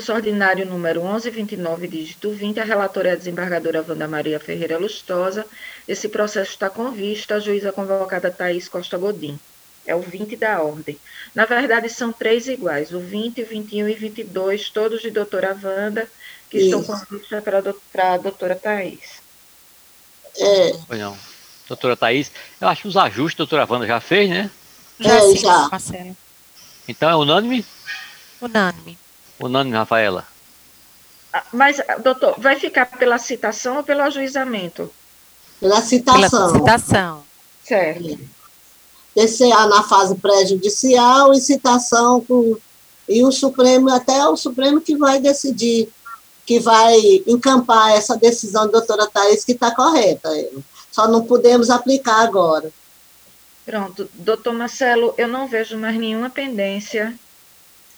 ordinário número 1129, dígito 20, a relatora é a desembargadora Wanda Maria Ferreira Lustosa. Esse processo está com vista à juíza convocada Thaís Costa Godin. É o 20 da ordem. Na verdade, são três iguais, o 20, o 21 e 22, todos de doutora Wanda, que estão com Isso. vista para a doutora Thaís. Foi não. Doutora Thaís, eu acho que os ajustes a doutora Wanda já fez, né? Já sim, já. Marcelo. Então é unânime? Unânime. Unânime, Rafaela. Mas, doutor, vai ficar pela citação ou pelo ajuizamento? Pela Pela citação. citação. Certo. TCA na fase pré-judicial e citação e o Supremo, até o Supremo que vai decidir, que vai encampar essa decisão da doutora Thaís, que está correta. Só não podemos aplicar agora. Pronto. Doutor Marcelo, eu não vejo mais nenhuma pendência